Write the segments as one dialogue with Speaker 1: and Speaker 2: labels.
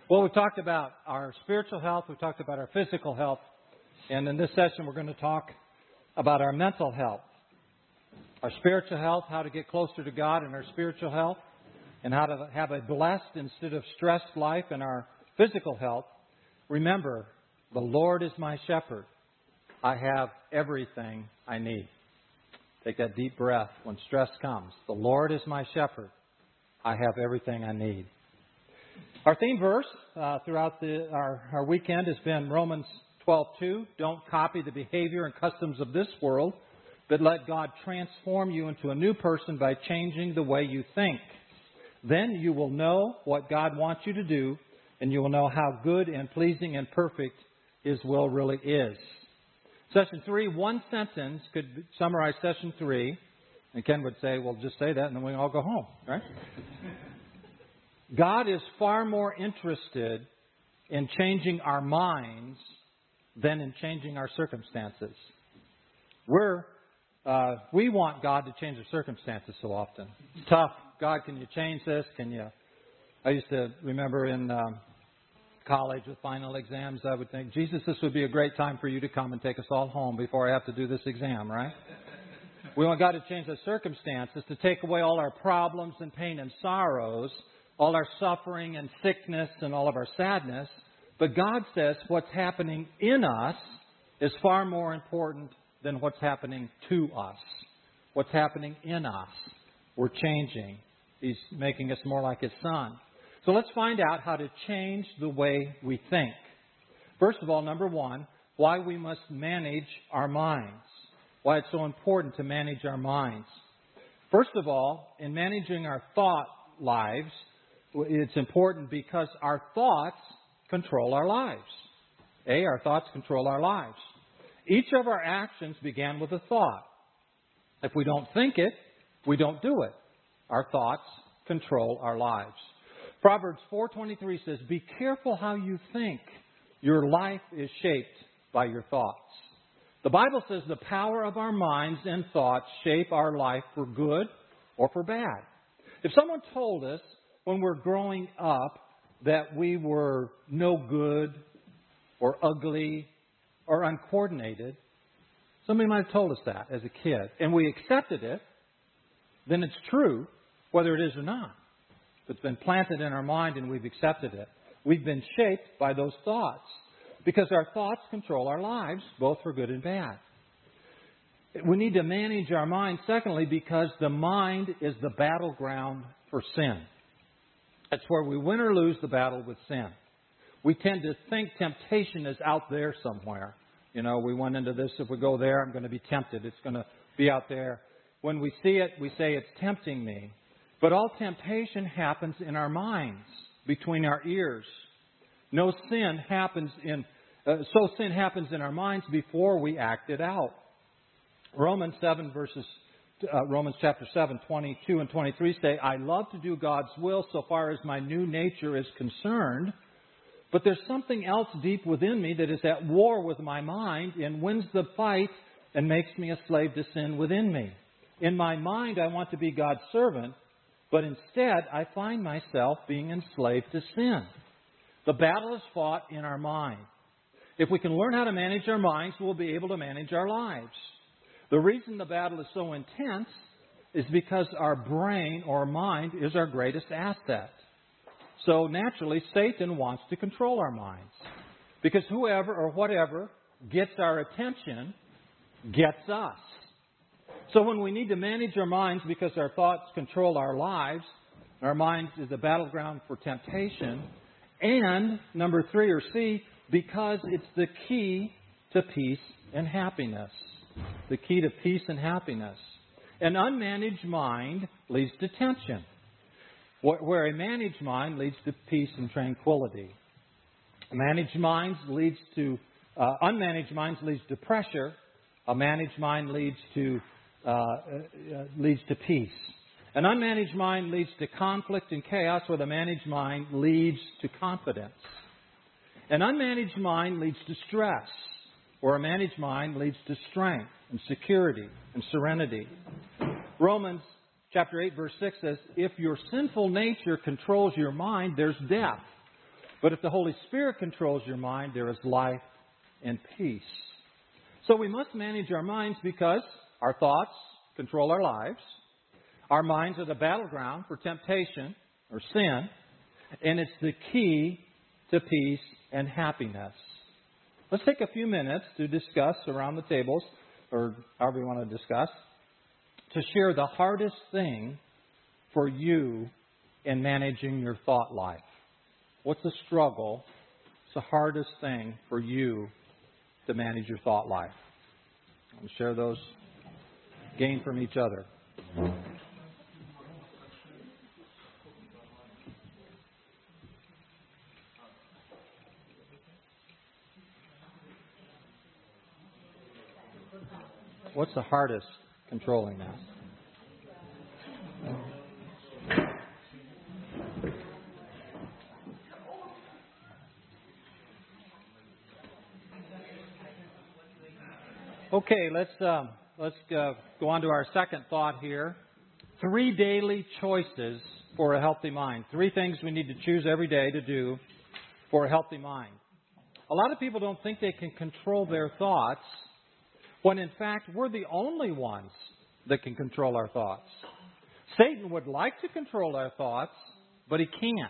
Speaker 1: Well, we talked about our spiritual health, we talked about our physical health, and in this session we're going to talk about our mental health. Our spiritual health, how to get closer to God in our spiritual health, and how to have a blessed instead of stressed life in our physical health. Remember, the Lord is my shepherd. I have everything I need. Take that deep breath when stress comes. The Lord is my shepherd. I have everything I need. Our theme verse throughout our weekend has been Romans 12:2. Don't copy the behavior and customs of this world, but let God transform you into a new person by changing the way you think. Then you will know what God wants you to do, and you will know how good and pleasing and perfect His will really is. Session 3, one sentence could summarize Session 3. And Ken would say, well, just say that and then we all go home, right? God is far more interested in changing our minds than in changing our circumstances. We want God to change our circumstances so often. It's tough. God, can you change this? I used to remember in college with final exams, I would think, Jesus, this would be a great time for you to come and take us all home before I have to do this exam, right? We want God to change our circumstances, to take away all our problems and pain and sorrows, all our suffering and sickness and all of our sadness. But God says what's happening in us is far more important than what's happening to us. What's happening in us. We're changing. He's making us more like His Son. So let's find out how to change the way we think. First of all, number one, why we must manage our minds. Why it's so important to manage our minds. First of all, in managing our thought lives, it's important because our thoughts control our lives. Our thoughts control our lives. Each of our actions began with a thought. If we don't think it, we don't do it. Our thoughts control our lives. Proverbs 4:23 says, be careful how you think. Your life is shaped by your thoughts. The Bible says the power of our minds and thoughts shape our life for good or for bad. If someone told us when we're growing up that we were no good or ugly or uncoordinated, somebody might have told us that as a kid, and we accepted it, then it's true whether it is or not. It's been planted in our mind and we've accepted it. We've been shaped by those thoughts because our thoughts control our lives, both for good and bad. We need to manage our mind, secondly, because the mind is the battleground for sin. That's where we win or lose the battle with sin. We tend to think temptation is out there somewhere. We went into this, if we go there, I'm going to be tempted. It's going to be out there. When we see it, we say it's tempting me. But all temptation happens in our minds, between our ears. Sin happens in our minds before we act it out. Romans chapter 7, 22 and 23 say, I love to do God's will so far as my new nature is concerned, but there's something else deep within me that is at war with my mind and wins the fight and makes me a slave to sin within me. In my mind, I want to be God's servant, but instead, I find myself being enslaved to sin. The battle is fought in our mind. If we can learn how to manage our minds, we'll be able to manage our lives. The reason the battle is so intense is because our brain or mind is our greatest asset. So naturally, Satan wants to control our minds. Because whoever or whatever gets our attention gets us. So when we need to manage our minds because our thoughts control our lives, our minds is a battleground for temptation, and number 3 or C, because it's the key to peace and happiness. The key to peace and happiness. An unmanaged mind leads to tension, where a managed mind leads to peace and tranquility. Unmanaged minds leads to pressure. A managed mind leads to peace. An unmanaged mind leads to conflict and chaos, where the managed mind leads to confidence. An unmanaged mind leads to stress, where a managed mind leads to strength and security and serenity. Romans chapter 8, verse 6 says, if your sinful nature controls your mind, there's death. But if the Holy Spirit controls your mind, there is life and peace. So we must manage our minds because our thoughts control our lives. Our minds are the battleground for temptation or sin, and it's the key to peace and happiness. Let's take a few minutes to discuss around the tables, or however you want to discuss, to share the hardest thing for you in managing your thought life. What's the struggle? It's the hardest thing for you to manage your thought life. And share those, gain from each other. What's the hardest controlling that? Okay, let's go on to our second thought here. 3 daily choices for a healthy mind. 3 things we need to choose every day to do for a healthy mind. A lot of people don't think they can control their thoughts, when in fact we're the only ones that can control our thoughts. Satan would like to control our thoughts, but he can't.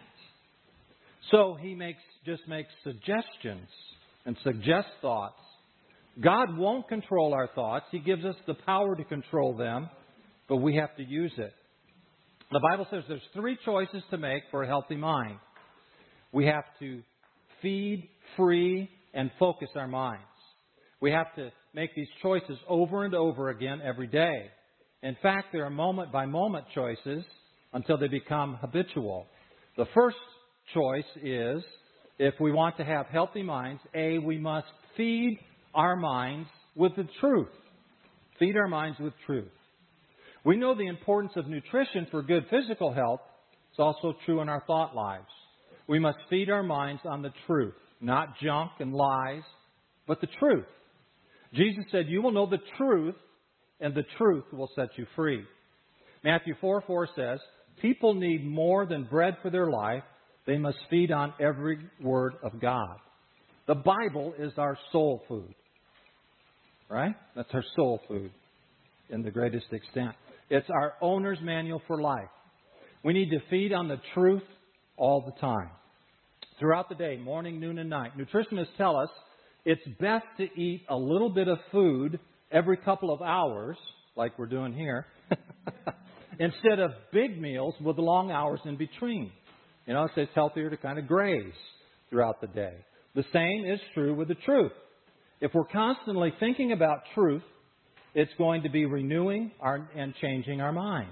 Speaker 1: So he just makes suggestions and suggests thoughts. God won't control our thoughts. He gives us the power to control them, but we have to use it. The Bible says there's 3 choices to make for a healthy mind. We have to feed, free, and focus our minds. We have to make these choices over and over again every day. In fact, there are moment-by-moment choices until they become habitual. The first choice is, if we want to have healthy minds, we must feed our minds with the truth. Feed our minds with truth. We know the importance of nutrition for good physical health. It's also true in our thought lives. We must feed our minds on the truth, not junk and lies, but the truth. Jesus said, "You will know the truth, and the truth will set you free." Matthew 4:4 says, "People need more than bread for their life. They must feed on every word of God." The Bible is our soul food. Right? That's our soul food in the greatest extent. It's our owner's manual for life. We need to feed on the truth all the time. Throughout the day, morning, noon, and night. Nutritionists tell us it's best to eat a little bit of food every couple of hours, like we're doing here, instead of big meals with long hours in between. It's healthier to kind of graze throughout the day. The same is true with the truth. If we're constantly thinking about truth, it's going to be renewing and changing our mind.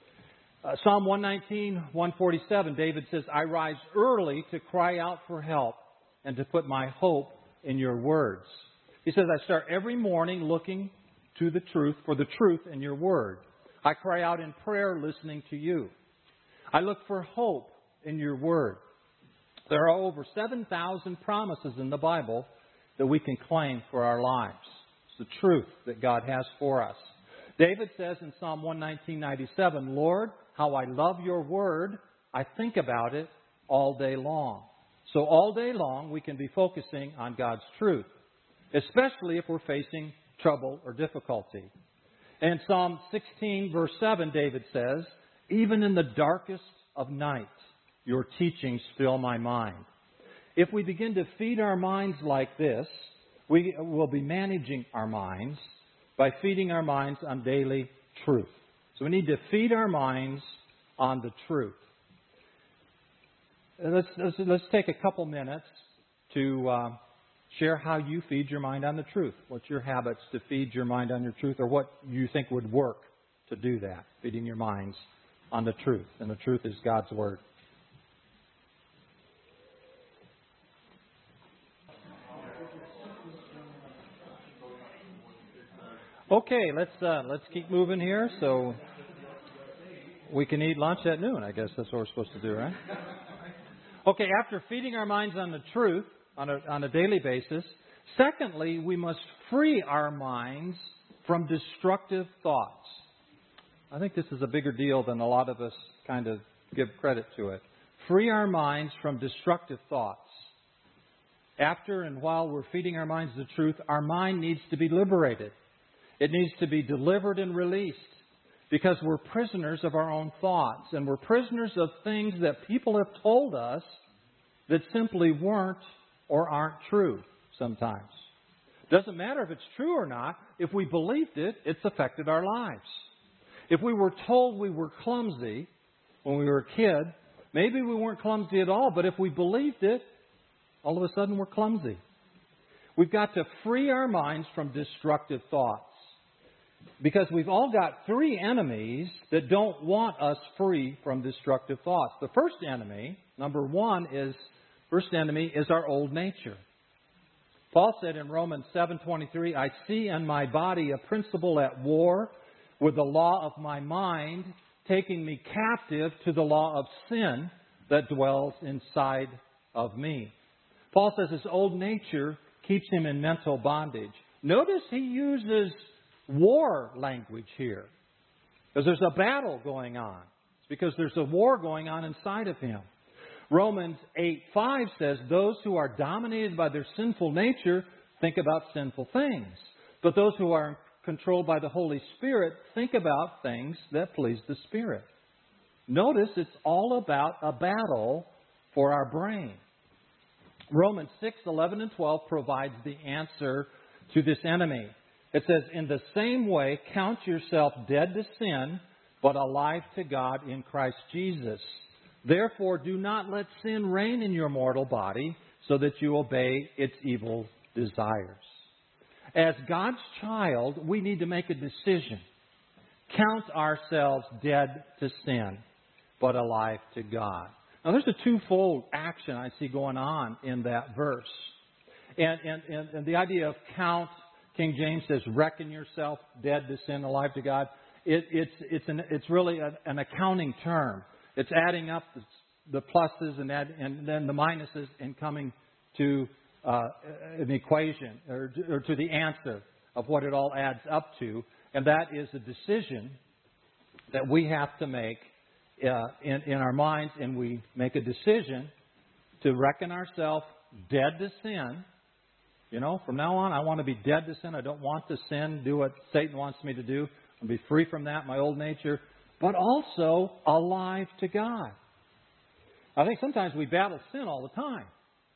Speaker 1: Psalm 119, 147, David says, "I rise early to cry out for help and to put my hope in your words." He says, "I start every morning looking to the truth, for the truth in your word. I cry out in prayer listening to you. I look for hope in your word." There are over 7,000 promises in the Bible that we can claim for our lives. It's the truth that God has for us. David says in Psalm 119:97, "Lord, how I love your word. I think about it all day long." So all day long we can be focusing on God's truth, especially if we're facing trouble or difficulty. And Psalm 16, verse 7, David says, "Even in the darkest of night, your teachings fill my mind." If we begin to feed our minds like this, we will be managing our minds by feeding our minds on daily truth. So we need to feed our minds on the truth. Let's take a couple minutes to share how you feed your mind on the truth. What's your habits to feed your mind on your truth, or what you think would work to do that, feeding your minds on the truth. And the truth is God's Word. Okay, let's keep moving here so we can eat lunch at noon. I guess that's what we're supposed to do, right? Okay, after feeding our minds on the truth on a daily basis, secondly, we must free our minds from destructive thoughts. I think this is a bigger deal than a lot of us kind of give credit to it. Free our minds from destructive thoughts. After and while we're feeding our minds the truth, our mind needs to be liberated. It needs to be delivered and released because we're prisoners of our own thoughts and we're prisoners of things that people have told us that simply weren't or aren't true sometimes. Doesn't matter if it's true or not. If we believed it, it's affected our lives. If we were told we were clumsy when we were a kid, maybe we weren't clumsy at all, but if we believed it, all of a sudden we're clumsy. We've got to free our minds from destructive thoughts because we've all got three enemies that don't want us free from destructive thoughts. The first enemy, first enemy is our old nature. Paul said in Romans 7:23, I see in my body a principle at war with the law of my mind, taking me captive to the law of sin that dwells inside of me. Paul says his old nature keeps him in mental bondage. Notice he uses war language here. Because there's a battle going on. It's because there's a war going on inside of him. Romans 8:5 says, those who are dominated by their sinful nature think about sinful things. But those who are controlled by the Holy Spirit think about things that please the Spirit. Notice it's all about a battle for our brain. Romans 6:11 and 12 provides the answer to this enemy. It says, in the same way, count yourself dead to sin, but alive to God in Christ Jesus. Therefore, do not let sin reign in your mortal body, so that you obey its evil desires. As God's child, we need to make a decision. Count ourselves dead to sin, but alive to God. Now, there's a twofold action I see going on in that verse. And the idea of count, King James says, reckon yourself dead to sin, alive to God. It's really an accounting term. It's adding up the pluses and then the minuses and coming to an equation or to the answer of what it all adds up to. And that is a decision that we have to make in our minds, and we make a decision to reckon ourselves dead to sin. You know, from now on, I want to be dead to sin. I don't want to sin, do what Satan wants me to do. I'll be free from that, my old nature, but also alive to God. I think sometimes we battle sin all the time.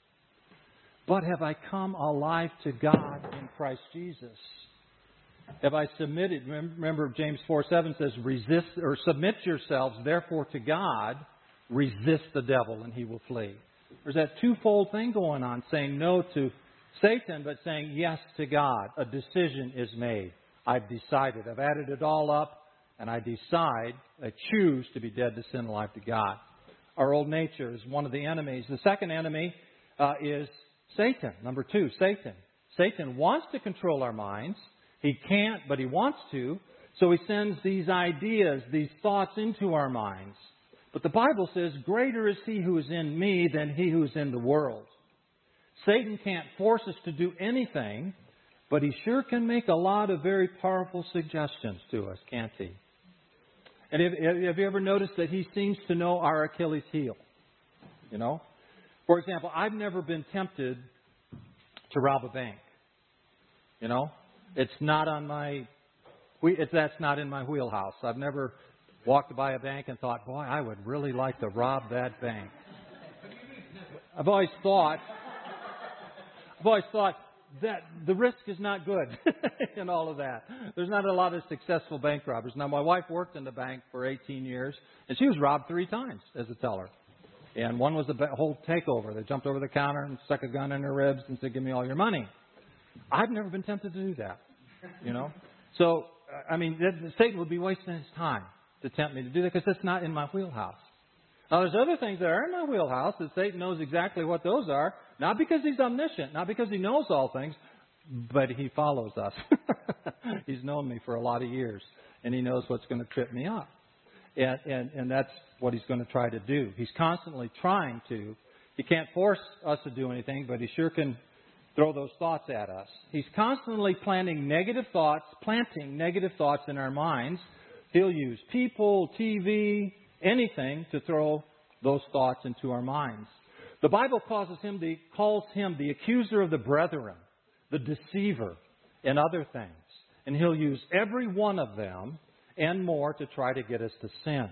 Speaker 1: But have I come alive to God in Christ Jesus? Have I submitted? Remember James 4:7 says, resist or submit yourselves therefore to God, resist the devil and he will flee. There's that twofold thing going on, saying no to Satan, but saying yes to God. A decision is made. I've decided. I've added it all up, and I choose to be dead to sin, alive to God. Our old nature is one of the enemies. The second enemy is Satan. Number 2, Satan. Satan wants to control our minds. He can't, but he wants to. So he sends these ideas, these thoughts into our minds. But the Bible says, greater is he who is in me than he who is in the world. Satan can't force us to do anything, but he sure can make a lot of very powerful suggestions to us, can't he? And have you ever noticed that he seems to know our Achilles heel? You know? For example, I've never been tempted to rob a bank. You know? It's not that's not in my wheelhouse. I've never walked by a bank and thought, boy, I would really like to rob that bank. I've always thought that the risk is not good in all of that. There's not a lot of successful bank robbers. Now, my wife worked in the bank for 18 years, and she was robbed 3 times as a teller. And one was a whole takeover. They jumped over the counter and stuck a gun in her ribs and said, give me all your money. I've never been tempted to do that, you know. So, I mean, Satan would be wasting his time to tempt me to do that because that's not in my wheelhouse. Now, there's other things that are in my wheelhouse that Satan knows exactly what those are, not because he's omniscient, not because he knows all things, but he follows us. He's known me for a lot of years, and he knows what's going to trip me up. And that's what he's going to try to do. He's constantly trying to. He can't force us to do anything, but he sure can throw those thoughts at us. He's constantly planting negative thoughts in our minds. He'll use people, TV, anything to throw those thoughts into our minds. The Bible calls him the accuser of the brethren, the deceiver, and other things. And he'll use every one of them and more to try to get us to sin.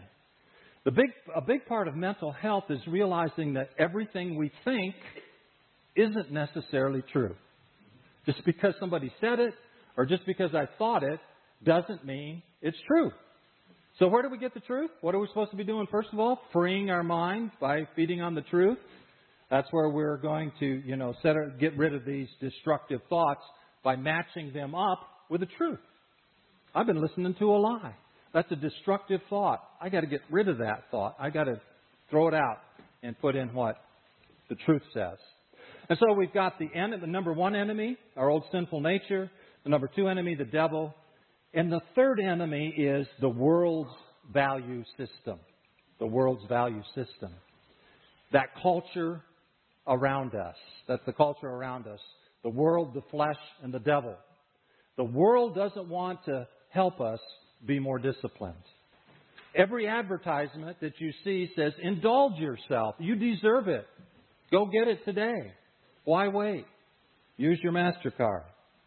Speaker 1: A big part of mental health is realizing that everything we think isn't necessarily true. Just because somebody said it or just because I thought it doesn't mean it's true. So where do we get the truth? What are we supposed to be doing, first of all? Freeing our mind by feeding on the truth. That's where we're going to, get rid of these destructive thoughts by matching them up with the truth. I've been listening to a lie. That's a destructive thought. I got to get rid of that thought. I got to throw it out and put in what the truth says. And so we've got the number one enemy, our old sinful nature. The number two enemy, the devil. And the third enemy is the world's value system. The world's value system. That culture around us. That's the culture around us. The world, the flesh, and the devil. The world doesn't want to help us be more disciplined. Every advertisement that you see says, indulge yourself. You deserve it. Go get it today. Why wait? Use your MasterCard.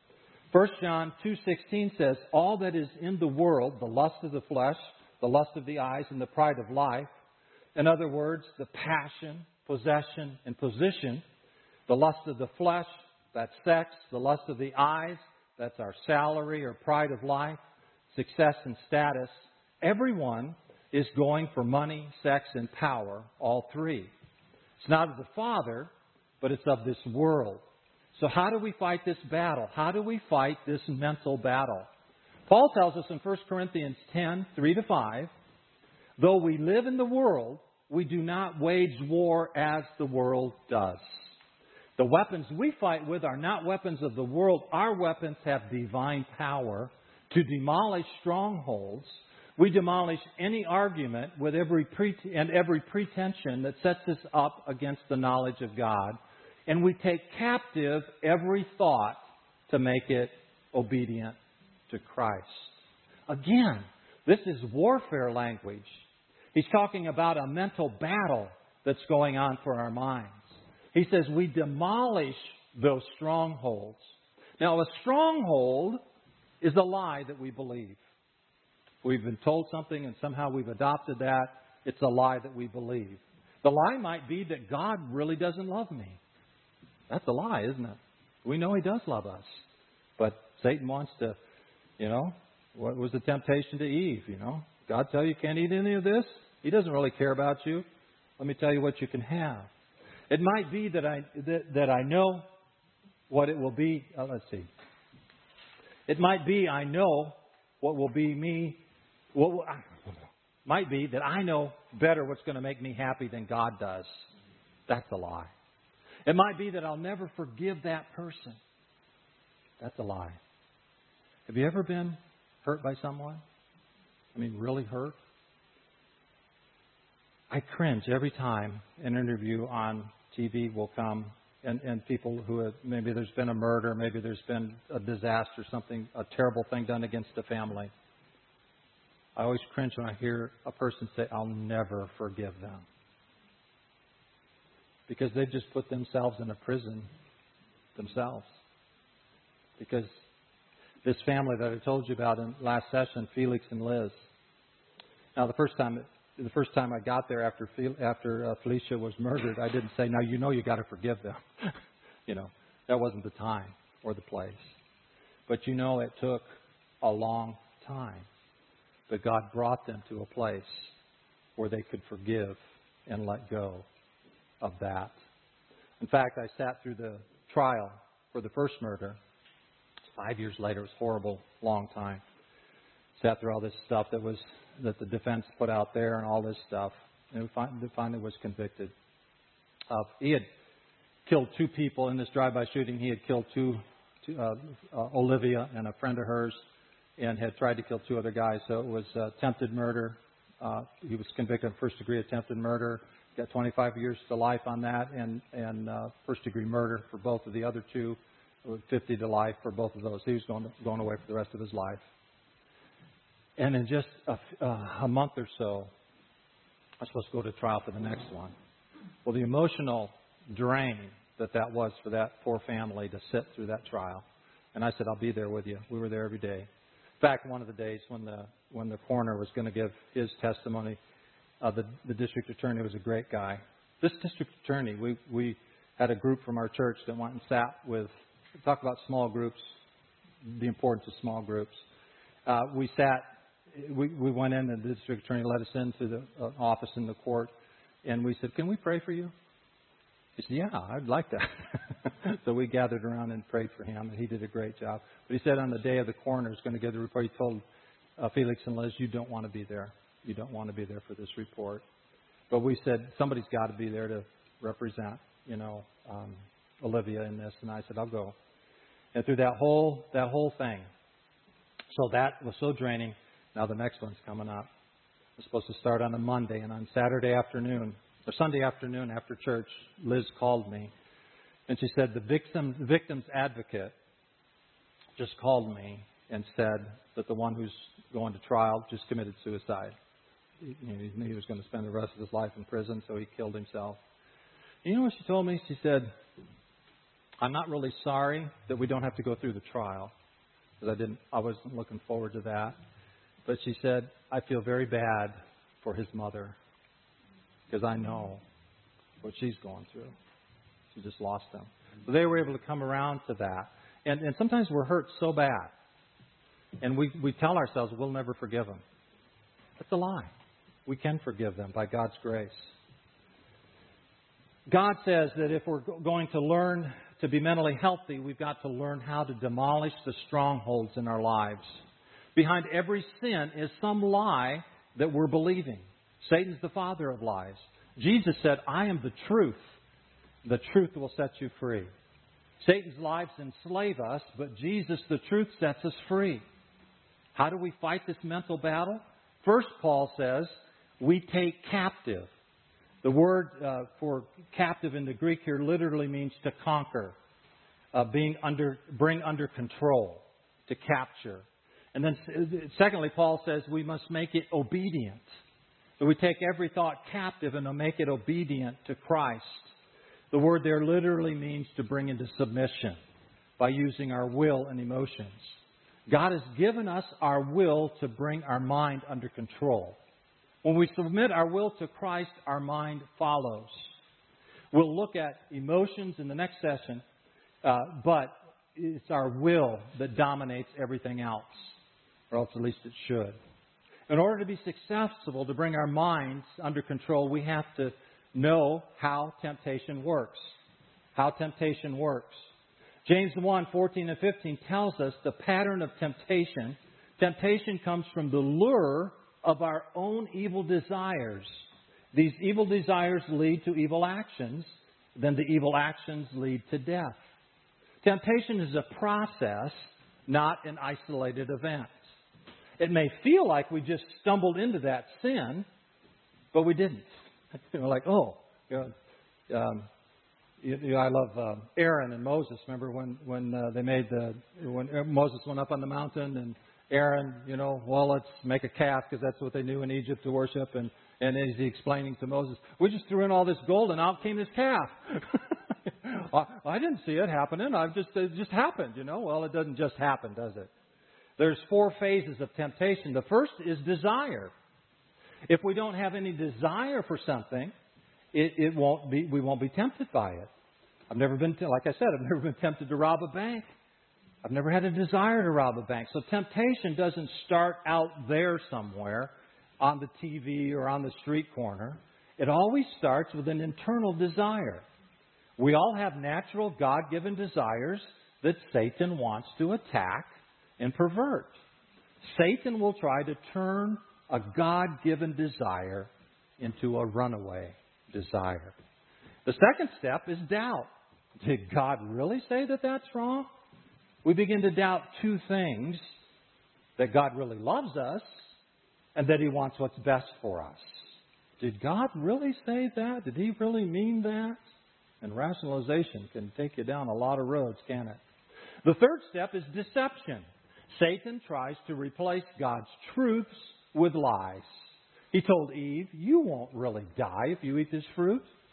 Speaker 1: 1 John 2:16 says, all that is in the world, the lust of the flesh, the lust of the eyes, and the pride of life. In other words, the passion, possession, and position. The lust of the flesh, that's sex. The lust of the eyes, that's our salary or pride of life. Success and status. Everyone is going for money, sex, and power, all three. It's not of the Father, but it's of this world. So how do we fight this battle? How do we fight this mental battle? Paul tells us in 1 Corinthians 10, 3-5, though we live in the world, we do not wage war as the world does. The weapons we fight with are not weapons of the world. Our weapons have divine power to demolish strongholds. We demolish any argument with every pretension that sets us up against the knowledge of God. And we take captive every thought to make it obedient to Christ. Again, this is warfare language. He's talking about a mental battle that's going on for our minds. He says we demolish those strongholds. Now, a stronghold is a lie that we believe. We've been told something and somehow we've adopted that. It's a lie that we believe. The lie might be that God really doesn't love me. That's a lie, isn't it? We know He does love us. But Satan wants to, what was the temptation to Eve? God tell you can't eat any of this? He doesn't really care about you. Let me tell you what you can have. It might be that I know what it will be. Let's see. It might be I know what will be me. Might be that I know better what's going to make me happy than God does. That's a lie. It might be that I'll never forgive that person. That's a lie. Have you ever been hurt by someone? Really hurt? I cringe every time an interview on TV will come and people who have, maybe there's been a murder, maybe there's been a disaster, something, a terrible thing done against a family. I always cringe when I hear a person say, I'll never forgive them. Because they've just put themselves in a prison themselves. Because this family that I told you about in last session, Felix and Liz. Now, the first time I got there after Felicia was murdered, I didn't say, now you got to forgive them. That wasn't the time or the place. But it took a long time. But God brought them to a place where they could forgive and let go of that. In fact, I sat through the trial for the first murder. 5 years later, it was a horrible, long time. Sat through all this stuff that the defense put out there and all this stuff. And finally was convicted. He had killed 2 people in this drive-by shooting. He had killed Olivia and a friend of hers, and had tried to kill 2 other guys. So it was attempted murder. He was convicted of first-degree attempted murder. Got 25 years to life on that, and first-degree murder for both of the other 2. 50 to life for both of those. He was going away for the rest of his life. And in just a month or so, I was supposed to go to trial for the next one. Well, the emotional drain that was for that poor family to sit through that trial. And I said, I'll be there with you. We were there every day. In fact, one of the days when the coroner was going to give his testimony, the district attorney was a great guy. This district attorney, we had a group from our church that went and sat with, talk about small groups, the importance of small groups. We went in, and the district attorney let us into the office in the court, and we said, can we pray for you? He said, yeah, I'd like that. So we gathered around and prayed for him, and he did a great job. But he said on the day of the coroner was going to give the report, he told Felix and Liz, you don't want to be there. You don't want to be there for this report. But we said, somebody's got to be there to represent, Olivia in this. And I said, I'll go. And through that whole thing, so that was so draining. Now the next one's coming up. It's supposed to start on a Monday, and on Saturday afternoon, or Sunday afternoon after church, Liz called me. And she said, the victim's advocate just called me and said that the one who's going to trial just committed suicide. He knew he was going to spend the rest of his life in prison, so he killed himself. And you know what she told me? She said, I'm not really sorry that we don't have to go through the trial, because I wasn't looking forward to that. But she said, I feel very bad for his mother, because I know what she's going through. She just lost him. So they were able to come around to that. And sometimes we're hurt so bad, and we tell ourselves we'll never forgive them. That's a lie. We can forgive them by God's grace. God says that if we're going to learn to be mentally healthy, we've got to learn how to demolish the strongholds in our lives. Behind every sin is some lie that we're believing. Satan's the father of lies. Jesus said, I am the truth. The truth will set you free. Satan's lies enslave us, but Jesus, the truth, sets us free. How do we fight this mental battle? First, Paul says, we take captive. The word for captive in the Greek here literally means to conquer, bring under control, to capture. And then secondly, Paul says we must make it obedient. So we take every thought captive and make it obedient to Christ. The word there literally means to bring into submission by using our will and emotions. God has given us our will to bring our mind under control. When we submit our will to Christ, our mind follows. We'll look at emotions in the next session, but it's our will that dominates everything else, or else at least it should. In order to be successful, to bring our minds under control, we have to know how temptation works. How temptation works. James 1:14 and 15 tells us the pattern of temptation. Temptation comes from the lure of our own evil desires. These evil desires lead to evil actions. Then the evil actions lead to death. Temptation is a process, not an isolated event. It may feel like we just stumbled into that sin, but we didn't. Like, I love Aaron and Moses. Remember when Moses went up on the mountain and Aaron, let's make a calf because that's what they knew in Egypt to worship. And is he explaining to Moses, we just threw in all this gold and out came this calf. I didn't see it happening. It just happened, Well, it doesn't just happen, does it? There's 4 phases of temptation. The first is desire. If we don't have any desire for something, we won't be tempted by it. Like I said, I've never been tempted to rob a bank. I've never had a desire to rob a bank. So temptation doesn't start out there somewhere on the TV or on the street corner. It always starts with an internal desire. We all have natural God-given desires that Satan wants to attack and pervert. Satan will try to turn a God-given desire into a runaway desire. The second step is doubt. Did God really say that that's wrong? We begin to doubt 2 things: that God really loves us and that He wants what's best for us. Did God really say that? Did He really mean that? And rationalization can take you down a lot of roads, can it? The third step is deception. Satan tries to replace God's truths with lies. He told Eve, you won't really die if you eat this fruit.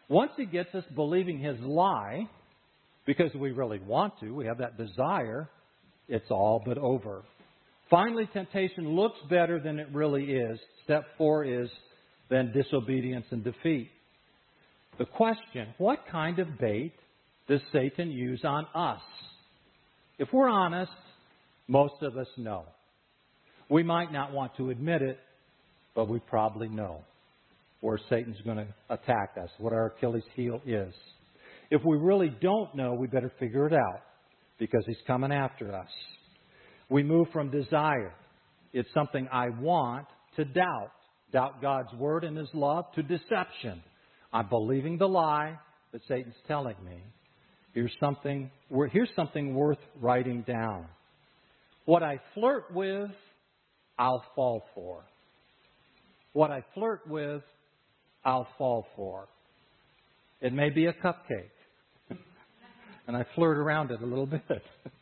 Speaker 1: Once he gets us believing his lie, because we really want to, we have that desire, it's all but over. Finally, temptation looks better than it really is. Step 4 is then disobedience and defeat. The question, what kind of bait does Satan use on us? If we're honest, most of us know. We might not want to admit it, but we probably know where Satan's going to attack us, what our Achilles heel is. If we really don't know, we better figure it out, because he's coming after us. We move from desire, it's something I want, to doubt. Doubt God's word and his love, to deception. I'm believing the lie that Satan's telling me. Here's something worth writing down. What I flirt with, I'll fall for. What I flirt with, I'll fall for. It may be a cupcake. And I flirt around it a little bit.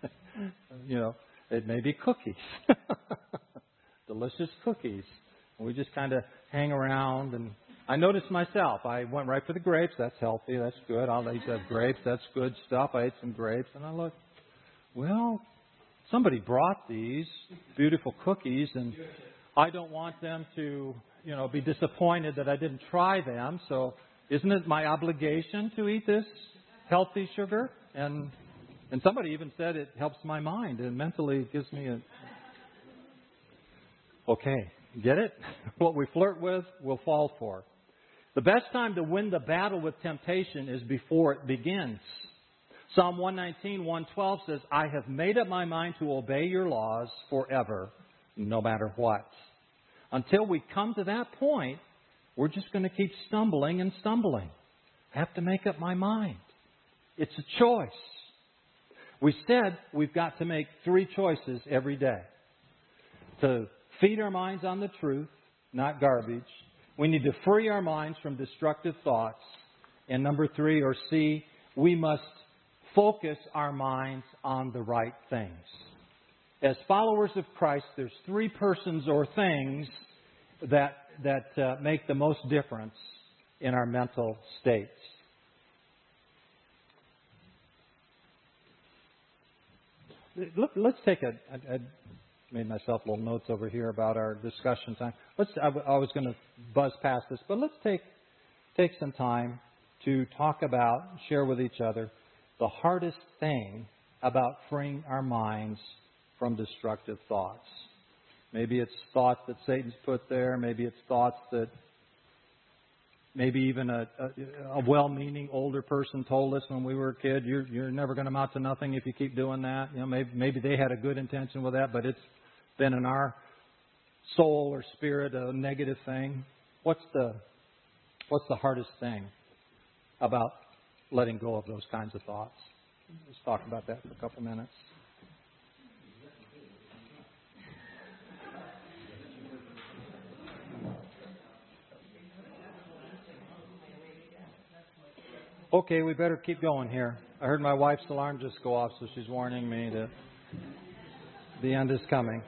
Speaker 1: It may be cookies. Delicious cookies. We just kind of hang around. And I noticed myself. I went right for the grapes. That's healthy. That's good. I'll eat the grapes. That's good stuff. I ate some grapes. And I looked, well, somebody brought these beautiful cookies. And I don't want them to, be disappointed that I didn't try them. So isn't it my obligation to eat this healthy sugar? And somebody even said it helps my mind and mentally gives me a... Okay, get it? What we flirt with, we'll fall for. The best time to win the battle with temptation is before it begins. Psalm 119, 112 says, I have made up my mind to obey your laws forever, no matter what. Until we come to that point, we're just going to keep stumbling and stumbling. I have to make up my mind. It's a choice. We said we've got to make 3 choices every day. To feed our minds on the truth, not garbage. We need to free our minds from destructive thoughts. And number 3, or C, we must focus our minds on the right things. As followers of Christ, there's 3 persons or things that make the most difference in our mental states. Let's take I made myself little notes over here about our discussion time. I was going to buzz past this, but let's take some time to talk about, share with each other, the hardest thing about freeing our minds from destructive thoughts. Maybe it's thoughts that Satan's put there. Maybe it's thoughts that maybe even a well-meaning older person told us when we were a kid, you're never going to amount to nothing if you keep doing that. Maybe they had a good intention with that, but it's been in our soul or spirit a negative thing. What's the hardest thing about letting go of those kinds of thoughts? Let's talk about that for a couple minutes. Okay, we better keep going here. I heard my wife's alarm just go off, so she's warning me that the end is coming.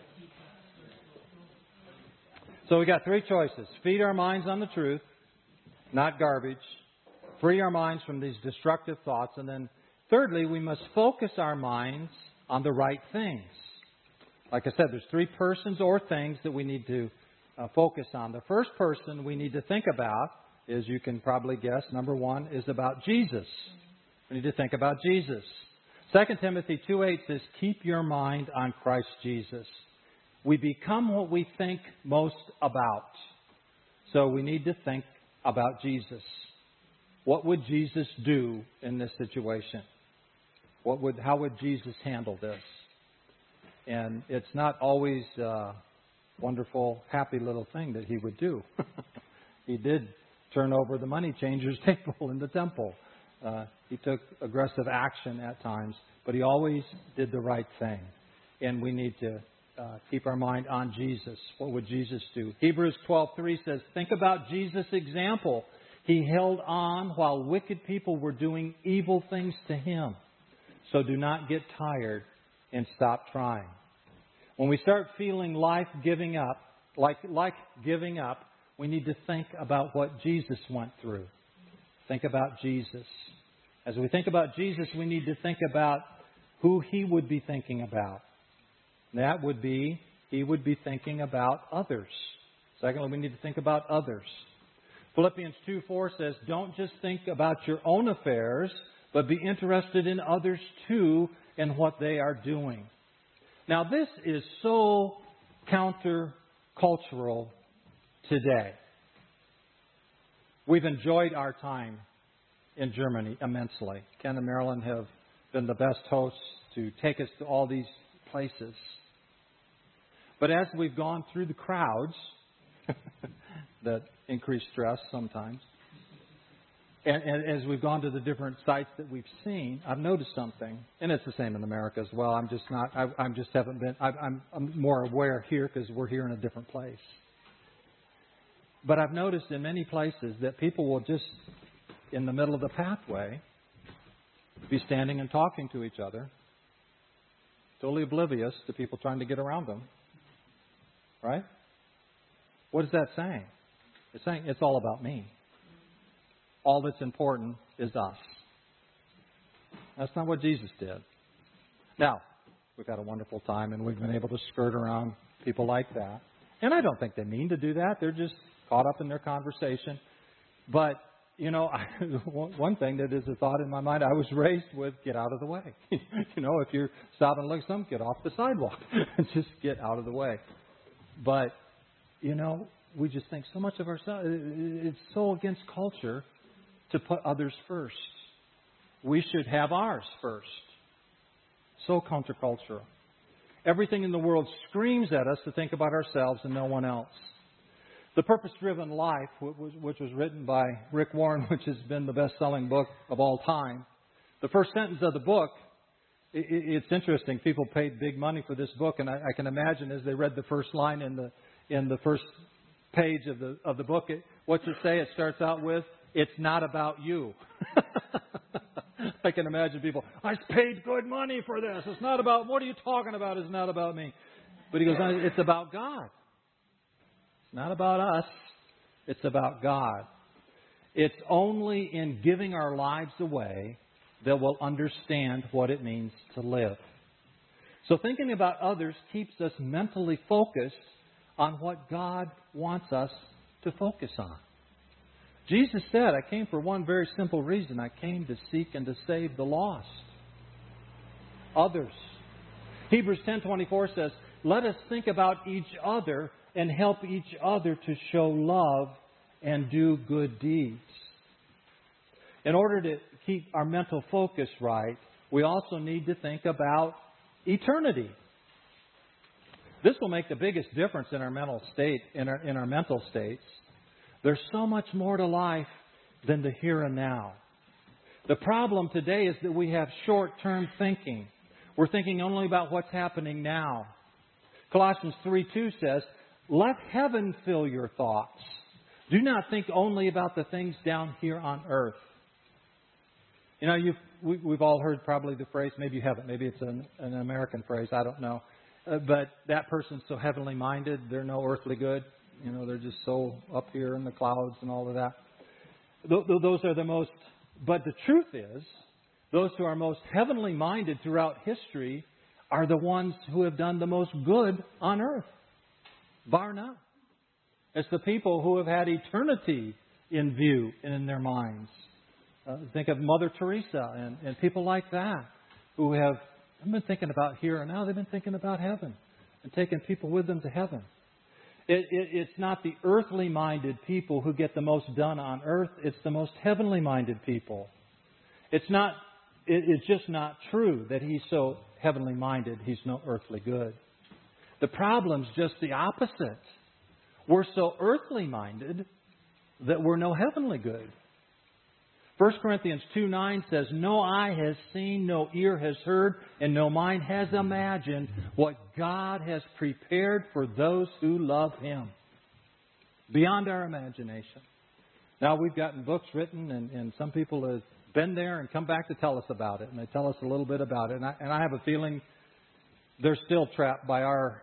Speaker 1: So we got 3 choices. Feed our minds on the truth, not garbage. Free our minds from these destructive thoughts. And then thirdly, we must focus our minds on the right things. Like I said, there's 3 persons or things that we need to focus on. The first person we need to think about, as you can probably guess, number 1, is about Jesus. We need to think about Jesus. 2 Timothy 2:8 says, keep your mind on Christ Jesus. We become what we think most about. So we need to think about Jesus. What would Jesus do in this situation? How would Jesus handle this? And it's not always a wonderful, happy little thing that he would do. He did turn over the money changers' table in the temple. He took aggressive action at times, but he always did the right thing. And we need to keep our mind on Jesus. What would Jesus do? Hebrews 12:3 says, think about Jesus' example. He held on while wicked people were doing evil things to him. So do not get tired and stop trying. When we start feeling life giving up, like giving up, we need to think about what Jesus went through. Think about Jesus. As we think about Jesus, we need to think about who He would be thinking about. That would be, He would be thinking about others. Secondly, we need to think about others. Philippians 2:4 says, don't just think about your own affairs, but be interested in others too and what they are doing. Now, this is so countercultural today. We've enjoyed our time in Germany immensely. Ken and Marilyn have been the best hosts to take us to all these places. But as we've gone through the crowds that increase stress sometimes, and as we've gone to the different sites that we've seen, I've noticed something, and it's the same in America as well. I'm more aware here because we're here in a different place. But I've noticed in many places that people will just, in the middle of the pathway, be standing and talking to each other, totally oblivious to people trying to get around them. Right? What is that saying? It's saying it's all about me. All that's important is us. That's not what Jesus did. Now, we've had a wonderful time and we've been able to skirt around people like that. And I don't think they mean to do that. They're just caught up in their conversation. But, you know, one thing that is a thought in my mind, I was raised with get out of the way. You know, if you're stopping to look at something, get off the sidewalk. Just get out of the way. But, you know, we just think so much of ourselves. It's so against culture to put others first. We should have ours first. So countercultural. Everything in the world screams at us to think about ourselves and no one else. The Purpose-Driven Life, which was written by Rick Warren, which has been the best-selling book of all time. The first sentence of the book, it's interesting. People paid big money for this book, and I can imagine as they read the first line in the first page of the book, what's it say? It starts out with, "It's not about you." I can imagine people, "I paid good money for this. It's not about, what are you talking about? It's not about me." But he goes, "It's about God. It's not about us. It's about God." It's only in giving our lives away that we'll understand what it means to live. So thinking about others keeps us mentally focused on what God wants us to focus on. Jesus said, "I came for one very simple reason. I came to seek and to save the lost." Others. Hebrews 10:24 says, "Let us think about each other and help each other to show love and do good deeds." In order to keep our mental focus right, we also need to think about eternity. This will make the biggest difference in our mental state, in our mental states. There's so much more to life than the here and now. The problem today is that we have short-term thinking. We're thinking only about what's happening now. Colossians 3:2 says, "Let heaven fill your thoughts. Do not think only about the things down here on earth." You know, we've all heard probably the phrase, maybe you haven't, maybe it's an American phrase, I don't know. But that person's so heavenly minded, they're no earthly good. You know, they're just so up here in the clouds and all of that. Those are the most, but the truth is, those who are most heavenly minded throughout history are the ones who have done the most good on earth, bar none. It's the people who have had eternity in view and in their minds. Think of Mother Teresa and people like that who haven't been thinking about here and now. They've been thinking about heaven and taking people with them to heaven. It's not the earthly-minded people who get the most done on earth. It's the most heavenly-minded people. It's just not true that he's so heavenly-minded, he's no earthly good. The problem's just the opposite. We're so earthly-minded that we're no heavenly good. 1 Corinthians 2:9 says, "No eye has seen, no ear has heard, and no mind has imagined what God has prepared for those who love Him." Beyond our imagination. Now, we've gotten books written, and some people have been there and come back to tell us about it, and they tell us a little bit about it. And I have a feeling they're still trapped by our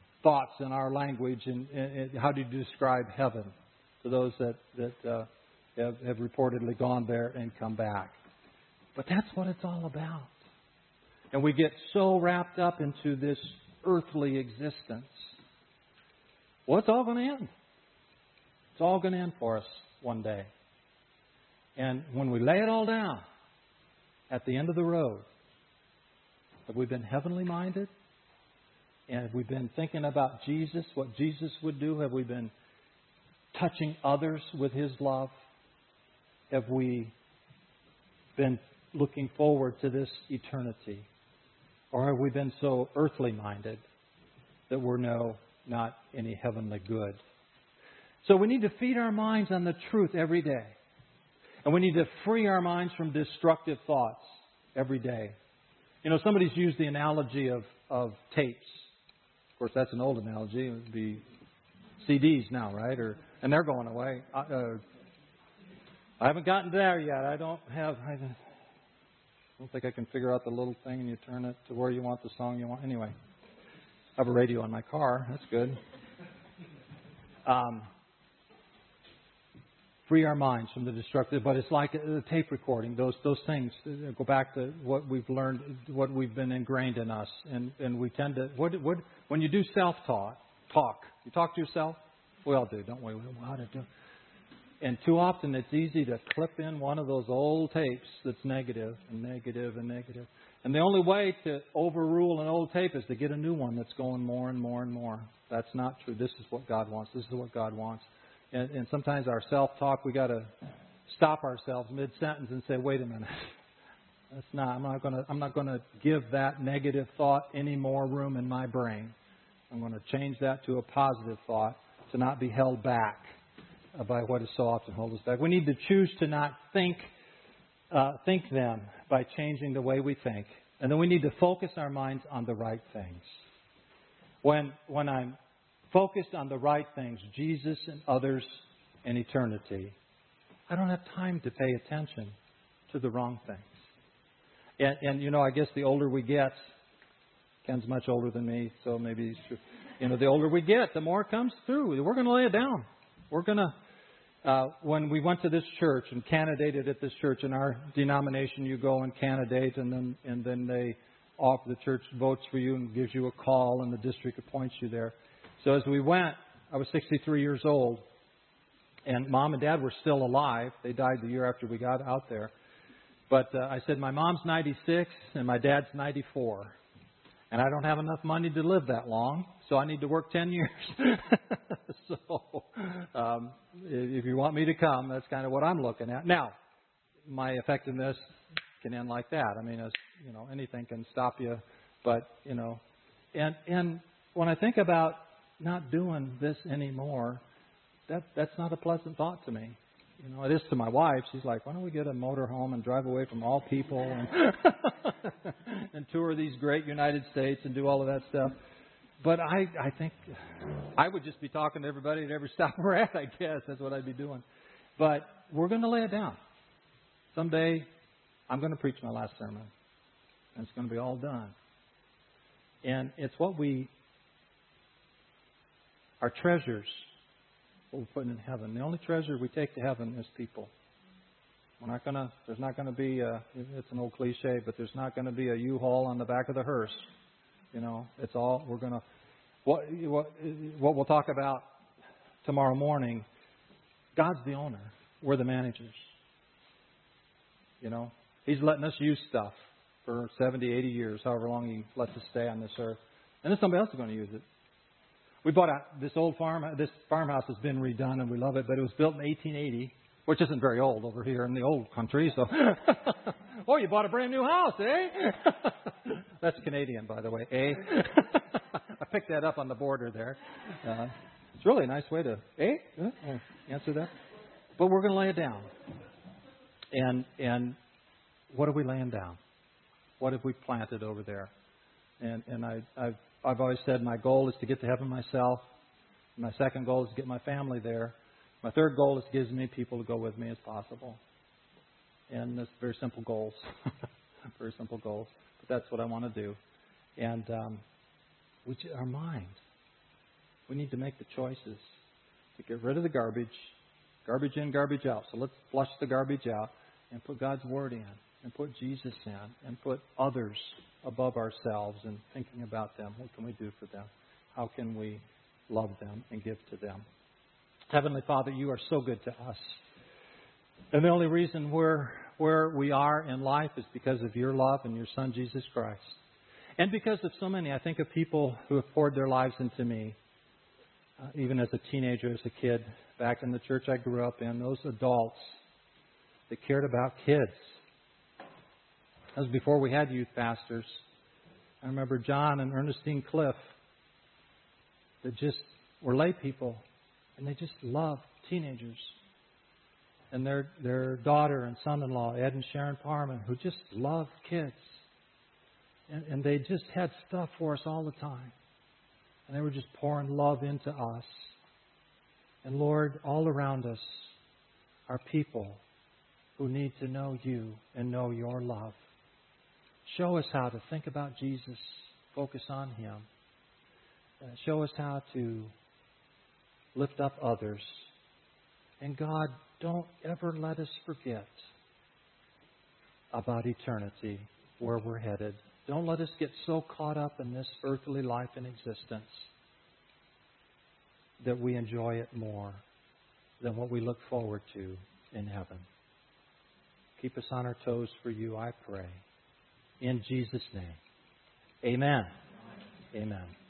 Speaker 1: thoughts and our language and how do you describe heaven to those that have reportedly gone there and come back. But that's what it's all about. And we get so wrapped up into this earthly existence. Well, it's all going to end. It's all going to end for us one day. And when we lay it all down at the end of the road, have we been heavenly minded? And have we been thinking about Jesus, what Jesus would do? Have we been touching others with His love? Have we been looking forward to this eternity? Or have we been so earthly minded that we're not any heavenly good? So we need to feed our minds on the truth every day. And we need to free our minds from destructive thoughts every day. You know, somebody's used the analogy of tapes. Of course, that's an old analogy. It would be CDs now, right? And they're going away. I haven't gotten there yet. I don't think I can figure out the little thing and you turn it to where you want the song you want. Anyway, I have a radio in my car. That's good. Free our minds from the destructive, but it's like a tape recording. Those things go back to what we've learned, what we've been ingrained in us, and we tend to. When you do self-talk, you talk to yourself. We all do, don't we? We know how to do. And too often it's easy to clip in one of those old tapes that's negative and negative and negative. And the only way to overrule an old tape is to get a new one that's going more and more and more. That's not true. This is what God wants. This is what God wants. And sometimes our self-talk, we got to stop ourselves mid-sentence and say, "Wait a minute, I'm not going to give that negative thought any more room in my brain. I'm going to change that to a positive thought, to not be held back by what is so often holding us back." We need to choose to not think them by changing the way we think, and then we need to focus our minds on the right things. When I'm focused on the right things, Jesus and others and eternity, I don't have time to pay attention to the wrong things. And you know, I guess the older we get, Ken's much older than me, so maybe he's true. You know, the older we get, the more it comes through. We're going to lay it down. We're going to, when we went to this church and candidated at this church, in our denomination, you go and candidate, and then the church votes for you and gives you a call, and the district appoints you there. So as we went, I was 63 years old, and Mom and Dad were still alive. They died the year after we got out there. But I said, my mom's 96 and my dad's 94. And I don't have enough money to live that long, so I need to work 10 years. So if you want me to come, that's kind of what I'm looking at. Now, my effectiveness can end like that. I mean, anything can stop you. But, and when I think about not doing this anymore, that's not a pleasant thought to me. It is to my wife. She's like, why don't we get a motorhome and drive away from all people and tour these great United States and do all of that stuff. But I think I would just be talking to everybody at every stop we're at, I guess. That's what I'd be doing. But we're going to lay it down. Someday I'm going to preach my last sermon. And it's going to be all done. And it's what our treasures, what we're putting in heaven. The only treasure we take to heaven is people. There's not going to be it's an old cliche, but there's not going to be a U-Haul on the back of the hearse. It's all, we're going to, what we'll talk about tomorrow morning, God's the owner. We're the managers. He's letting us use stuff for 70, 80 years, however long He lets us stay on this earth. And then somebody else is going to use it. We bought this old farm. This farmhouse has been redone, and we love it. But it was built in 1880, which isn't very old over here in the old country. So, oh, you bought a brand new house, eh? That's Canadian, by the way, eh? I picked that up on the border there. It's really a nice way to, answer that. But we're going to lay it down. And what are we laying down? What have we planted over there? And I've always said my goal is to get to heaven myself. My second goal is to get my family there. My third goal is to give as many people to go with me as possible. And that's very simple goals. Very simple goals. But that's what I want to do. And our mind. We need to make the choices to get rid of the garbage, Garbage in, garbage out. So let's flush the garbage out and put God's Word in and put Jesus in and put others above ourselves and thinking about them. What can we do for them? How can we love them and give to them? Heavenly Father, you are so good to us. And the only reason we're where we are in life is because of your love and your Son, Jesus Christ. And because of so many, I think of people who have poured their lives into me, even as a teenager, as a kid, back in the church I grew up in, those adults that cared about kids. That was before we had youth pastors. I remember John and Ernestine Cliff that just were lay people, and they just loved teenagers. And their daughter and son-in-law, Ed and Sharon Parman, who just loved kids. And they just had stuff for us all the time. And they were just pouring love into us. And Lord, all around us are people who need to know you and know your love. Show us how to think about Jesus, focus on Him. Show us how to lift up others. And God, don't ever let us forget about eternity, where we're headed. Don't let us get so caught up in this earthly life and existence that we enjoy it more than what we look forward to in heaven. Keep us on our toes for you, I pray. In Jesus' name. Amen. Amen.